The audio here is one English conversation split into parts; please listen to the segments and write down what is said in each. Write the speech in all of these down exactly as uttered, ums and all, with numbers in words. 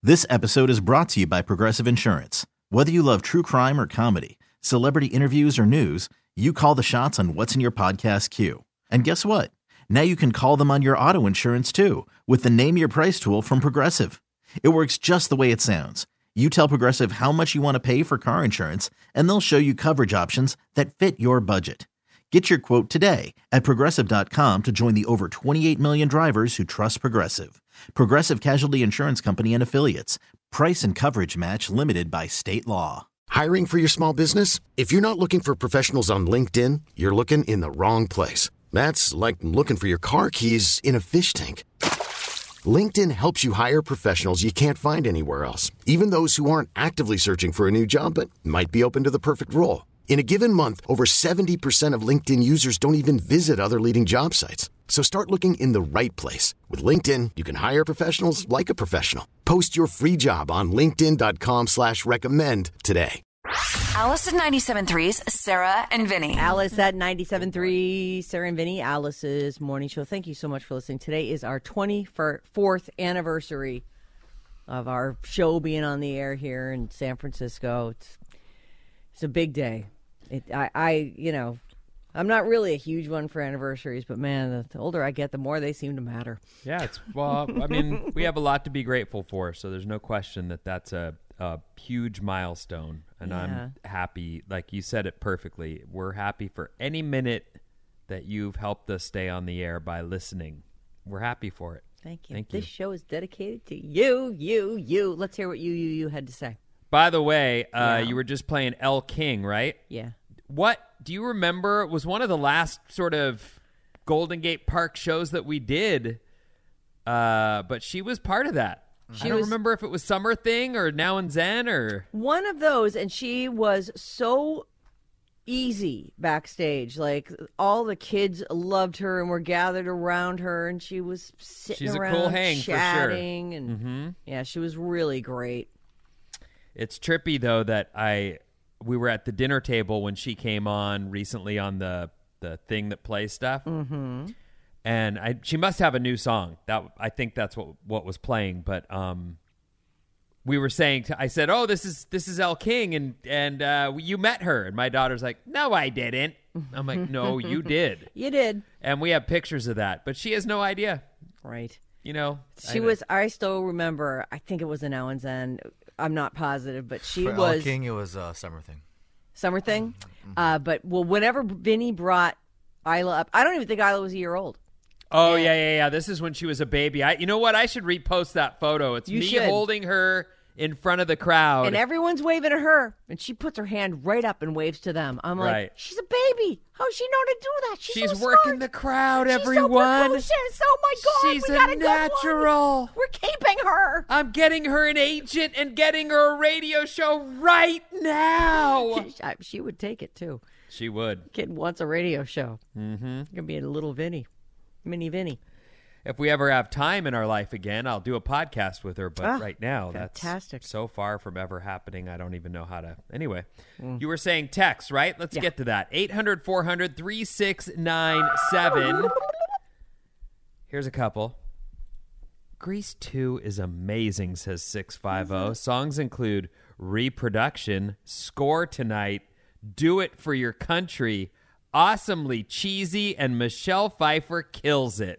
This episode is brought to you by Progressive Insurance. Whether you love true crime or comedy, celebrity interviews or news, you call the shots on what's in your podcast queue. And guess what? Now you can call them on your auto insurance too with the Name Your Price tool from Progressive. It works just the way it sounds. You tell Progressive how much you want to pay for car insurance, and they'll show you coverage options that fit your budget. Get your quote today at Progressive dot com to join the over twenty-eight million drivers who trust Progressive. Progressive Casualty Insurance Company and Affiliates. Price and coverage match limited by state law. Hiring for your small business? If you're not looking for professionals on LinkedIn, you're looking in the wrong place. That's like looking for your car keys in a fish tank. LinkedIn helps you hire professionals you can't find anywhere else, even those who aren't actively searching for a new job but might be open to the perfect role. In a given month, over seventy percent of LinkedIn users don't even visit other leading job sites. So start looking in the right place. With LinkedIn, you can hire professionals like a professional. Post your free job on linkedin dot com slash recommend today. Alice at ninety-seven point three's Sarah and Vinny. Alice at ninety-seven point three, Sarah and Vinny, Alice's morning show. Thank you so much for listening. Today is our twenty-fourth anniversary of our show being on the air here in San Francisco. It's, it's a big day. It, I, I, you know, I'm not really a huge one for anniversaries, but man, the, the older I get, the more they seem to matter. Yeah, it's well, I mean, we have a lot to be grateful for, so there's no question that that's a, a huge milestone, and Yeah. I'm happy. Like you said it perfectly. We're happy for any minute that you've helped us stay on the air by listening. We're happy for it. Thank you. Thank this you. show is dedicated to you, you, you. Let's hear what you, you, you had to say. By the way, uh, Yeah. you were just playing Elle King, right? Yeah. What do you remember? It was one of the last sort of Golden Gate Park shows that we did, uh, but she was part of that. She I don't was- remember if it was Summer Thing or Now and Zen or... One of those, and she was so easy backstage. Like, all the kids loved her and were gathered around her, and she was sitting She's a around cool hang, for sure. chatting. And Mm-hmm. yeah, she was really great. It's trippy, though, that I we were at the dinner table when she came on recently on the, the thing that plays stuff. Mm-hmm. And I, she must have a new song. That I think that's what what was playing. But um, we were saying, to, I said, "Oh, this is this is Elle King, and and uh, you met her." And my daughter's like, "No, I didn't." I'm like, "No, you did." You did. And we have pictures of that, but she has no idea. Right. You know, She I- was, I still remember, I think it was a Now and Zen. I'm not positive, but she For Elle was. King, it was a summer thing. Summer thing. Uh, but, well, whenever Vinny brought Isla up, I don't even think Isla was a year old. Oh And- yeah, yeah, yeah. This is when she was a baby. I, you know what? I should repost that photo. It's You me should. holding her in front of the crowd. And everyone's waving at her, and she puts her hand right up and waves to them. I'm like, Right. she's a baby. How's she know to do that? She's, She's so working smart. the crowd, She's everyone. so precocious. Oh my God, She's we a got a good natural. one. We're keeping her. I'm getting her an agent and getting her a radio show right now. She, I- she would take it too. She would. Kid wants a radio show. Mm-hmm. Gonna be a little Vinny, mini Vinny. If we ever have time in our life again, I'll do a podcast with her. But Ah, right now, fantastic. that's so far from ever happening. I don't even know how to. Anyway, you were saying text, right? Let's Yeah. get to that. eight hundred, four hundred, thirty-six ninety-seven. Here's a couple. Grease two is amazing, says six fifty. Songs include Reproduction, Score Tonight, Do It for Your Country, Awesomely Cheesy, and Michelle Pfeiffer kills it.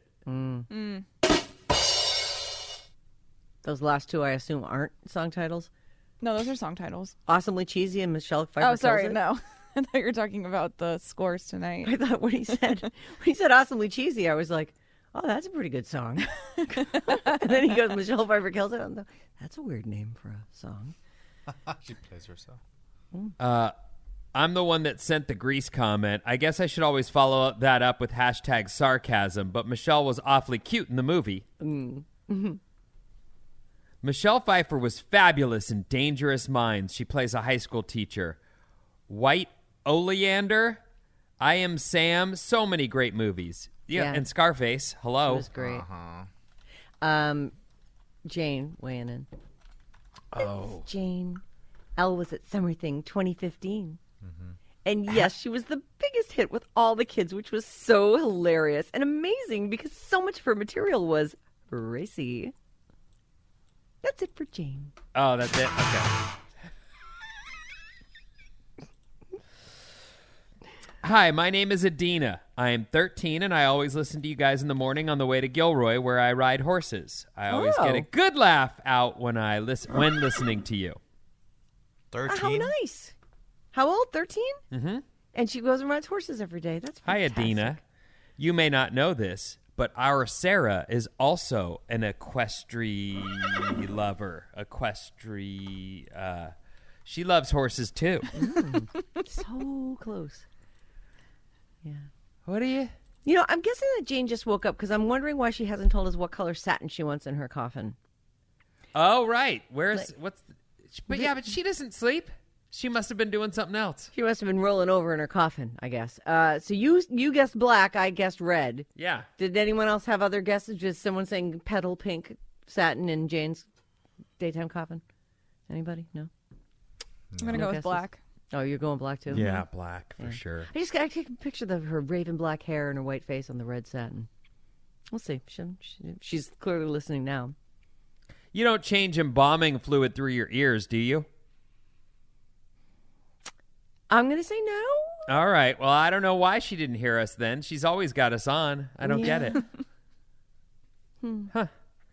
Those last two, I assume, aren't song titles. No, those are song titles. Awesomely Cheesy and Michelle Pfeiffer. oh, Kills sorry, It? no. I thought you were talking about the scores tonight. I thought when he said when he said Awesomely Cheesy, I was like, oh, that's a pretty good song. And then he goes, Michelle Pfeiffer Kills It. I'm like, that's a weird name for a song. She plays herself. Uh, I'm the one that sent the Grease comment. I guess I should always follow up that up with hashtag sarcasm, but Michelle was awfully cute in the movie. Mm-hmm. Michelle Pfeiffer was fabulous in Dangerous Minds. She plays a high school teacher. White Oleander, I Am Sam, so many great movies. Yeah, Yeah. and Scarface. Hello. It was great. Uh-huh. Um, Jane weighing in. Oh. Jane. Elle was at Summer Thing twenty fifteen. Mm-hmm. And yes, she was the biggest hit with all the kids, which was so hilarious and amazing because so much of her material was racy. That's it for Jane. Oh, that's it? Okay. Hi, my name is Adina. I am thirteen, and I always listen to you guys in the morning on the way to Gilroy, where I ride horses. I always Oh. get a good laugh out when I listen when listening to you. Oh, how thirteen? nice. How old? thirteen? Mm-hmm. And she goes and rides horses every day. That's Hi, fantastic. Adina. You may not know this, but our Sarah is also an equestrian lover. Equestrian. Uh, she loves horses, too. So close. Yeah. What are you? You know, I'm guessing that Jane just woke up because I'm wondering why she hasn't told us what color satin she wants in her coffin. Oh, right. Where's what's? The, but yeah, but she doesn't sleep. She must have been doing something else. She must have been rolling over in her coffin, I guess. Uh, so you you guessed black, I guessed red. Yeah. Did anyone else have other guesses? Just someone saying petal pink satin in Jane's daytime coffin? Anybody? No? I'm gonna No go with guesses? black. Oh, you're going black too? Yeah, black for Yeah. sure. I just I take a picture of her raven black hair and her white face on the red satin. We'll see. She, she, she's clearly listening now. You don't change embalming fluid through your ears, do you? I'm going to say no. All right. Well, I don't know why she didn't hear us then. She's always got us on. I don't get it. Huh.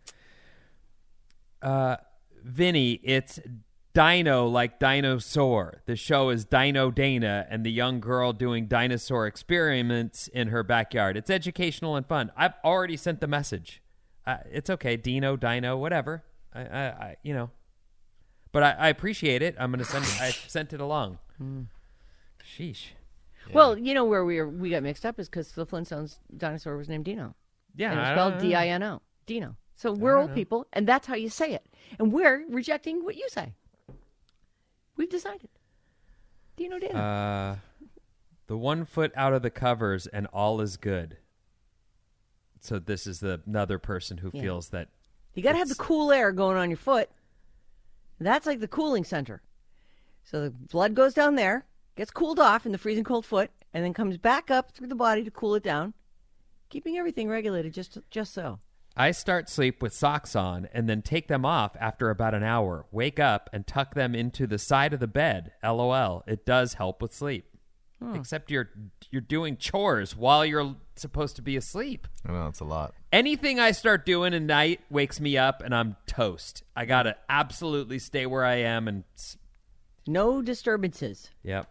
Uh, Vinny, it's Dino like dinosaur. The show is Dino Dana and the young girl doing dinosaur experiments in her backyard. It's educational and fun. I've already sent the message. Uh, it's okay. Dino, Dino, whatever. I, I, I you know. But I, I appreciate it. I'm going to send it. I sent it along. Sheesh. Well, you know where we were, we got mixed up is because the Flintstones dinosaur was named Dino. Yeah. And it's I spelled don't D know. I N O. Dino. So we're old know. people, and that's how you say it. And we're rejecting what you say. We've decided. Dino Dino. Uh, the one foot out of the covers and all is good. So this is the another person who Yeah. feels that you got to have the it's- cool air going on your foot. That's like the cooling center. So the blood goes down there, gets cooled off in the freezing cold foot, and then comes back up through the body to cool it down, keeping everything regulated just just so. I start sleep with socks on and then take them off after about an hour. Wake up and tuck them into the side of the bed. LOL. It does help with sleep. Except you're you're doing chores while you're supposed to be asleep. I know, it's a lot. Anything I start doing at night wakes me up and I'm toast. I got to absolutely stay where I am and s- No disturbances. Yep.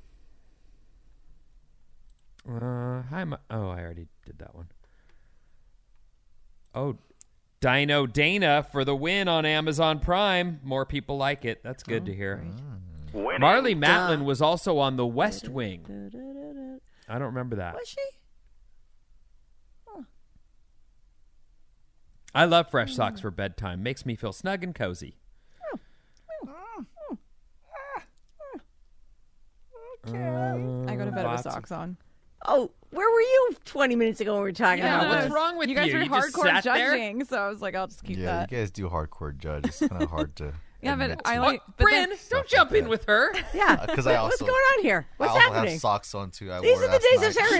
Uh, hi, Ma- oh, I already did that one. Oh, Dino Dana for the win on Amazon Prime. More people like it. That's good to hear. Marley Matlin was also on The West Wing. I don't remember that. Was she? I love fresh socks for bedtime. Makes me feel snug and cozy. I go to bed with Lots of- socks on. Oh, where were you twenty minutes ago when we were talking Yeah, about what's this? wrong with You you? guys were You just hardcore sat there? judging, so I was like, I'll just keep yeah, that. you guys do hardcore judge. It's kind of hard to. Yeah, but admit I to. like- Oh, but Bryn, then- don't jump in with her. Yeah. Uh, 'cause I What's also- going on here? What's I also happening? have socks on too. I These wore are the last days night. of Sarah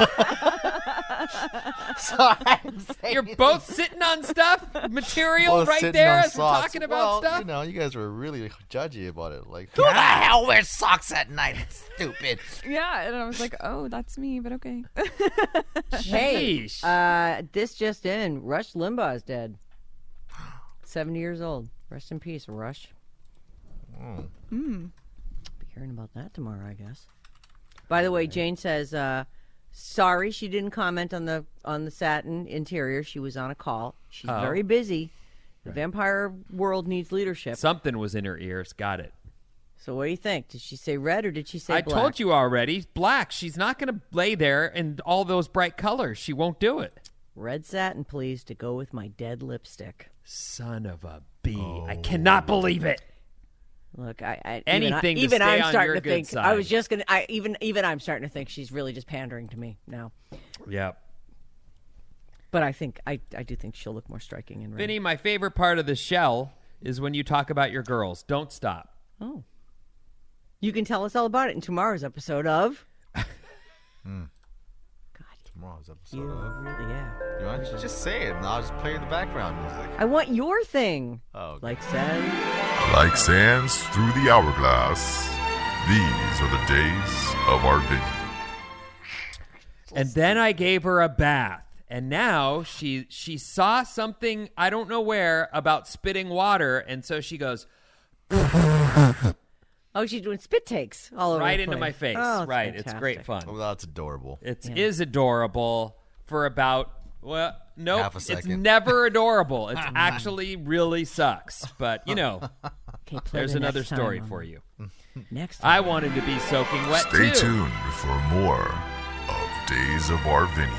and Vinny. You're both sitting on stuff, material Both right sitting there on as we're socks. talking about well, stuff. You know, you guys were really judgy about it. Like, Who the hell wears socks at night? It's stupid. Yeah, and I was like, oh, that's me, but okay. Hey, Sheesh. uh, this just in. Rush Limbaugh is dead. seventy years old. Rest in peace, Rush. Mm. Be hearing about that tomorrow, I guess. By the way, Jane says, uh, sorry she didn't comment on the on the satin interior. She was on a call. She's Oh. very busy. The vampire world needs leadership. Something was in her ears. Got it. So what do you think? Did she say red or did she say I black? told you already. Black. She's not going to lay there in all those bright colors. She won't do it. Red satin, please, to go with my dead lipstick. Son of a bee. I cannot believe it. Look, I, I Anything to even, I, stay even I'm on starting your to good think. side. I was just gonna. I even even I'm starting to think she's really just pandering to me now. Yep. But I think I I do think she'll look more striking in red. Vinny, my favorite part of the shell is when you talk about your girls. Don't stop. Oh, you can tell us all about it in tomorrow's episode of. God, tomorrow's episode You of. really, yeah. You know, just, just say it, and I'll just play the background music. I want your thing. Oh, okay. Like sands. Like sands through the hourglass, these are the days of our Vinny. And then I gave her a bath. And now she she saw something, I don't know where, about spitting water. And so she goes Oh, she's doing spit takes all over right the into place. my face. Oh, it's right. It's fantastic. great fun. Oh, that's adorable. It Yeah. is adorable for about, well, nope. Half a It's second. never adorable. It's actually really sucks. But, you know, Okay, play there's the another next time, story Mama. for you. Next time. I wanted to be soaking wet, Stay too. tuned for more of Days of our Vinny.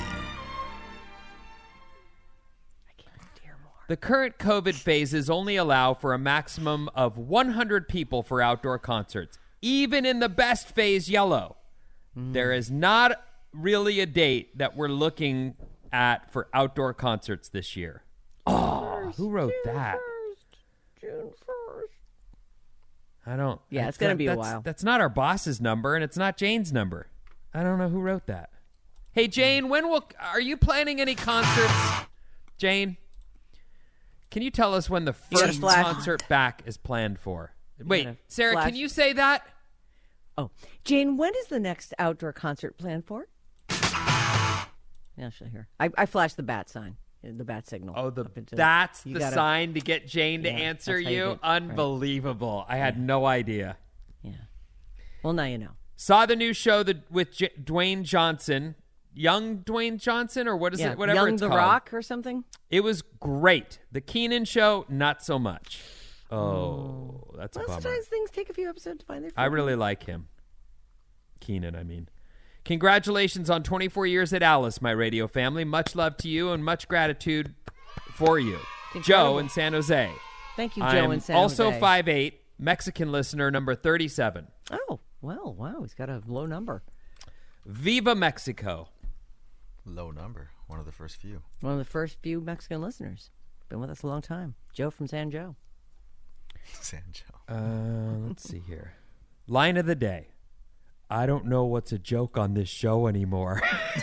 I can't dare more. The current COVID phases only allow for a maximum of one hundred people for outdoor concerts, even in the best phase, yellow. There is not really a date that we're looking at for outdoor concerts this year. Oh, who wrote that? June first. I don't. Yeah, that's it's gonna not- be a that's- while. That's not our boss's number, and it's not Jane's number. I don't know who wrote that. Hey, Jane, when will are you planning any concerts? Jane, can you tell us when the You gotta first flash- concert back is planned for? Wait, gotta Sarah, flash- can you say that? Oh, Jane, when is the next outdoor concert planned for? Yeah, she'll hear. I, I flashed the bat sign, the bat signal. Oh, the up into- that's you the gotta- sign to get Jane to Yeah, answer that's how you you. do it. Right. Unbelievable! I had no idea. Yeah. Well, now you know. Saw the new show the, with J- Dwayne Johnson, young Dwayne Johnson, or what is Yeah, it? Whatever Young it's the called. Rock or something. It was great. The Keenan show, not so much. Oh, that's a Well, bummer. sometimes things take a few episodes to find their. I footing. really like him. Keenan, I mean. Congratulations on twenty-four years at Alice, my radio family. Much love to you and much gratitude for you. Incredible. Joe in San Jose. Thank you, Joe I'm in San also Jose. five eight, Mexican listener number thirty-seven. Oh, well, wow, he's got a low number. Viva Mexico. Low number. One of the first few. One of the first few Mexican listeners. Been with us a long time. Joe from San Joe. Sancho. Uh, let's see here. Line of the day. I don't know what's a joke on this show anymore.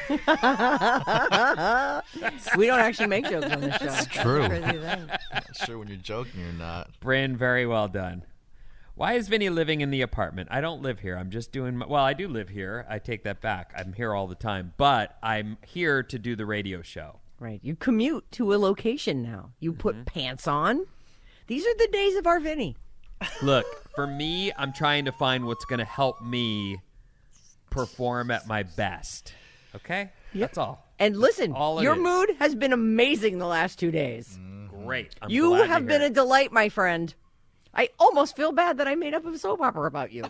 We don't actually make jokes on this show. That's true. a crazy thing. Not sure when you're joking or not. Bryn, very well done. Why is Vinny living in the apartment? I don't live here. I'm just doing, my, well, I do live here. I take that back. I'm here all the time, but I'm here to do the radio show. Right. You commute to a location now. You put Mm-hmm. pants on. These are the days of our Vinny. Look, for me, I'm trying to find what's going to help me perform at my best. Okay? That's all. And listen, All it your is. mood has been amazing the last two days. Great. I'm You glad to have hear been a it. delight, my friend. I almost feel bad that I made up a soap opera about you.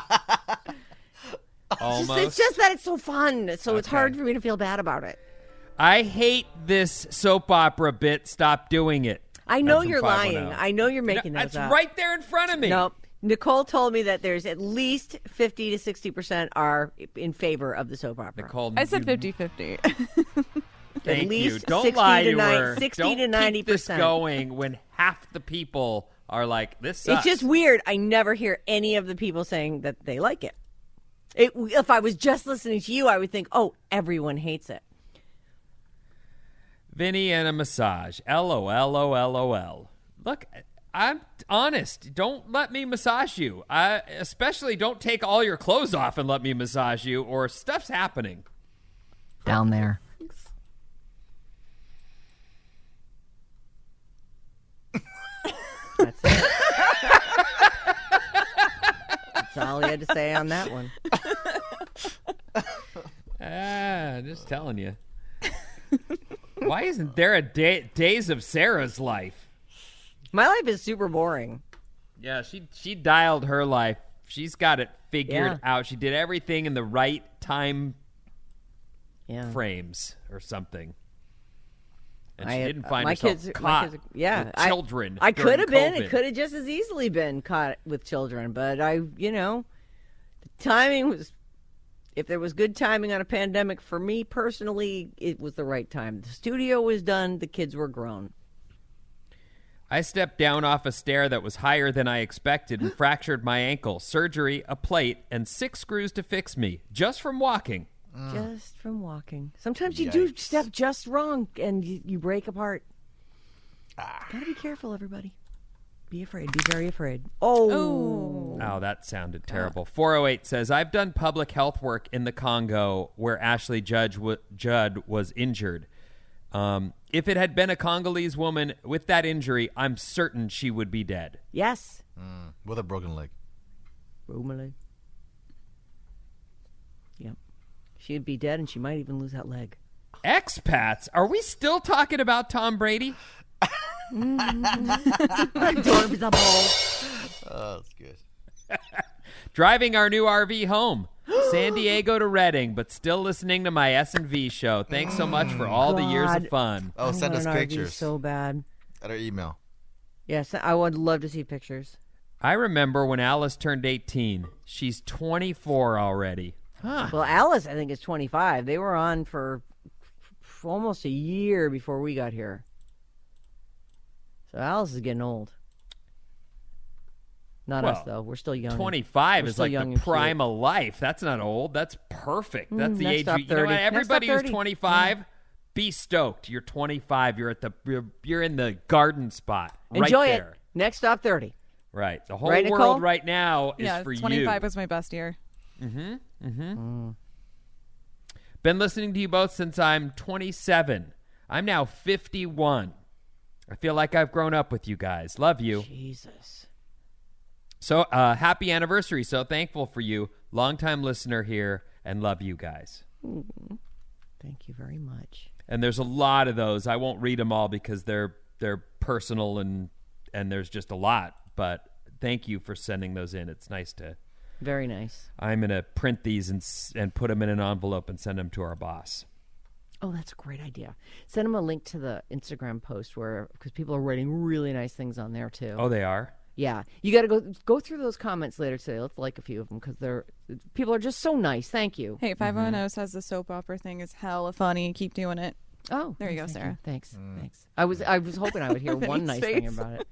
Almost. It's just that it's so fun, so it's Okay. hard for me to feel bad about it. I hate this soap opera bit. Stop doing it. I know That's from you're five lying. one zero. I know you're making No, those It's up. right there in front of me. No, Nicole told me that there's at least fifty to sixty percent are in favor of the soap opera. Nicole, I said you- fifty-fifty. Thank At least you. Don't sixty lie to to nine- her. sixty Don't to ninety keep this percent. going when half the people are like, this sucks. It's just weird. I never hear any of the people saying that they like it. It. If I was just listening to you, I would think, oh, everyone hates it. Vinny and a massage. L O L O L O L. Look, I'm honest. Don't let me massage you. I especially don't take all your clothes off and let me massage you, or stuff's happening. Down there. That's it. That's all he had to say on that one. Ah, just telling you. Why isn't there a day, Days of Sarah's life? My life is super boring. Yeah, she she dialed her life. She's got it figured Yeah. out. She did everything in the right time Yeah. frames or something. And I- she didn't find my herself kids, my caught kids, yeah, with I- children. I, during could have been. COVID. It could have just as easily been caught with children, but I, you know, the timing was. If there was good timing on a pandemic for me personally, it was the right time. The studio was done. The kids were grown. I stepped down off a stair that was higher than I expected and fractured my ankle. Surgery, a plate, and six screws to fix me, just from walking. just from walking. Sometimes you do Yikes. step just wrong and you, you break apart. Gotta be careful, everybody. Be afraid. Be very afraid. Oh. Oh. Oh, that sounded terrible. four oh eight says, I've done public health work in the Congo where Ashley Judge w- Judd was injured. Um, if it had been a Congolese woman with that injury, I'm certain she would be dead. Yes. Mm, with a broken leg. Romale. Yep. She'd be dead and she might even lose that leg. Expats? Are we still talking about Tom Brady? Adorable. Oh, that's good. Driving our new R V home. San Diego to Redding, but still listening to my S and V show. Thanks so much for all the years of God. fun. Oh, I send want us an R V pictures so bad. at our email. Yes, I would love to see pictures. I remember when Alice turned eighteen. She's twenty-four already. Huh. Well, Alice, I think, is twenty-five. They were on for, for almost a year before we got here. So Alice is getting old. Not us, Well, though. We're still young. twenty-five We're is still like young the and prime of life. That's not old. That's perfect. That's Mm, the next age. stop You, you know what? thirty. Next Everybody stop who's thirty. twenty-five, be stoked. You're twenty-five. You're at the you're, you're in the garden spot. Right Enjoy there. it. Next stop thirty. Right. The whole Right, Nicole? world right now is Yeah, for twenty-five you. was my best year. Been listening to you both since I'm twenty-seven. I'm now fifty-one. I feel like I've grown up with you guys. Love you. Jesus. So, uh, happy anniversary. So thankful for you. Longtime listener here and love you guys. Thank you very much. And there's a lot of those. I won't read them all because they're they're personal and and there's just a lot. But thank you for sending those in. It's nice to. Very nice. I'm gonna print these and s- and put them in an envelope and send them to our boss. Oh, that's a great idea. Send them a link to the Instagram post where, because people are writing really nice things on there too. Oh, they are. Yeah, you got to go go through those comments later today. Let's like a few of them because they're people are just so nice. Thank you. Hey, five oh oh says the soap opera thing is hella funny. Keep doing it. Oh, There you go, thank Sarah. Thanks, thanks. I was I was hoping I would hear one nice thing face. about it.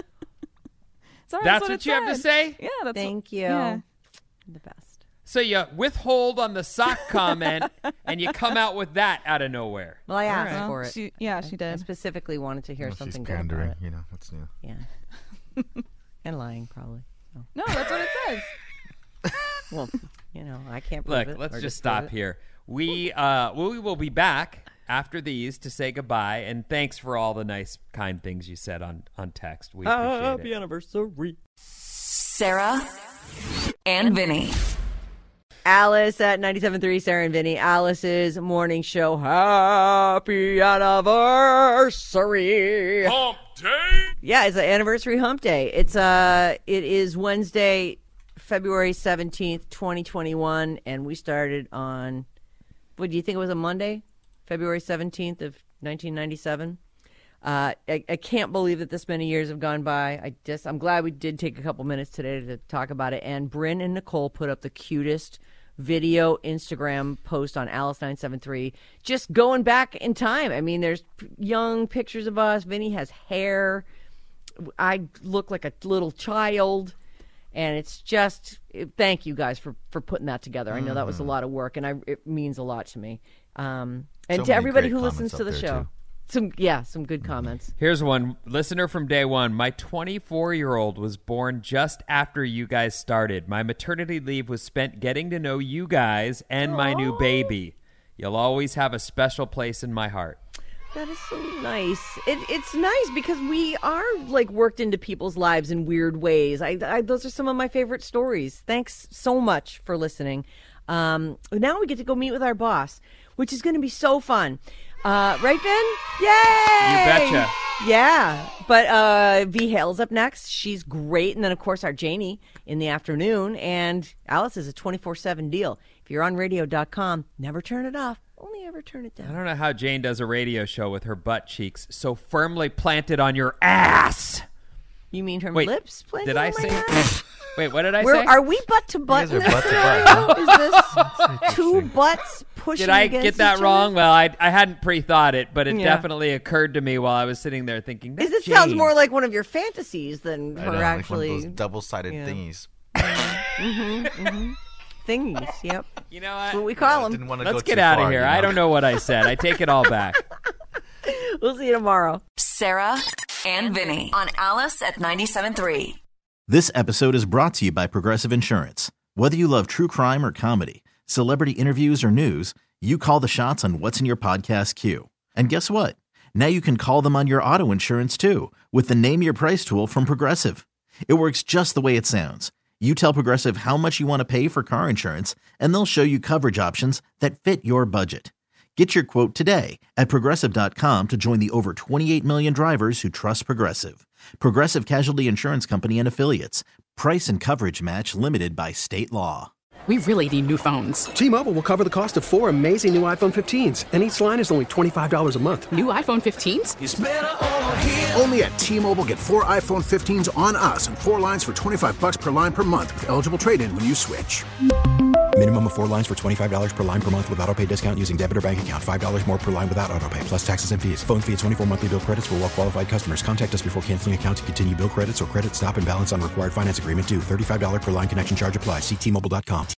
Sorry, That's what, what it you have to said. say? Yeah, that's Thank you. Yeah. The best. So you withhold on the sock comment and you come out with that out of nowhere. Well, I asked Well, for it. she, yeah, she I did. specifically wanted to hear Well, something she's good about pandering, it. you know. What's new? Yeah, and lying probably. So. No, that's what it says. Well, you know, I can't prove Look, it let's or just disprove stop it. here. We uh we will be back after these to say goodbye and thanks for all the nice kind things you said on on text. We appreciate Happy it. anniversary. Sarah and Vinny. Alice at ninety-seven point three, Sarah and Vinny. Alice's morning show. Happy anniversary. Hump day. Yeah, it's an anniversary hump day. It's uh it is Wednesday, February seventeenth, twenty twenty-one, and we started on what do you think it was a Monday? February seventeenth of nineteen ninety-seven. Uh, I, I can't believe that this many years have gone by. I just I'm glad we did take a couple minutes today to talk about it. And Bryn and Nicole put up the cutest video Instagram post on Alice nine seven three, just going back in time. I mean, there's p- young pictures of us. Vinny has hair. I look like a little child. And it's just, it, thank you guys for, for putting that together. I know that was a lot of work, and I, it means a lot to me. Um, and So to many everybody great who listens comments to up the there, show. too. Some yeah, some good comments. Here's one listener from day one. My twenty-four-year-old was born just after you guys started. My maternity leave was spent getting to know you guys and my new baby. You'll always have a special place in my heart. That is so nice. It, it's nice because we are like worked into people's lives in weird ways. I, I those are some of my favorite stories. Thanks so much for listening. Um, now we get to go meet with our boss, which is going to be so fun. Uh, right, Ben? Yay! You betcha. Yeah. But uh, V Hale's up next. She's great. And then, of course, our Janie in the afternoon. And Alice is a twenty-four seven deal. If you're on radio dot com, never turn it off. Only ever turn it I down. don't know how Jane does a radio show with her butt cheeks so firmly planted on your ass. You mean her Wait, lips planted did on I my say? ass? Wait, what did I Where say? are we butt to butt in guys this are butt to scenario? butt, Is this two butts pushing Did I against get that each wrong? other? Well, I I hadn't pre-thought it, but it Yeah. definitely occurred to me while I was sitting there thinking. Is That's this sounds Jane. more like one of your fantasies than I her know, actually like one of those double-sided yeah. thingies. thingies. Yep. You know That's what? what we call them. Didn't want to Let's go get too out of far, here. you I know? don't know what I said. I take it all back. We'll see you tomorrow. Sarah and Vinny on Alice at ninety-seven point three. This episode is brought to you by Progressive Insurance. Whether you love true crime or comedy, celebrity interviews or news, you call the shots on what's in your podcast queue. And guess what? Now you can call them on your auto insurance too with the Name Your Price tool from Progressive. It works just the way it sounds. You tell Progressive how much you want to pay for car insurance, and they'll show you coverage options that fit your budget. Get your quote today at Progressive dot com to join the over twenty-eight million drivers who trust Progressive. Progressive Casualty Insurance Company and Affiliates. Price and coverage match limited by state law. We really need new phones. T-Mobile will cover the cost of four amazing new iPhone fifteens, and each line is only twenty-five dollars a month. New iPhone fifteens? It's better over here. Only at T-Mobile, get four iPhone fifteens on us and four lines for twenty-five dollars per line per month with eligible trade-in when you switch. Minimum of four lines for twenty-five dollars per line per month with autopay discount using debit or bank account. five dollars more per line without autopay, plus taxes and fees. Phone fee at twenty-four monthly bill credits for well-qualified customers. Contact us before canceling account to continue bill credits or credit stop and balance on required finance agreement due. thirty-five dollars per line connection charge applies. See T Mobile dot com.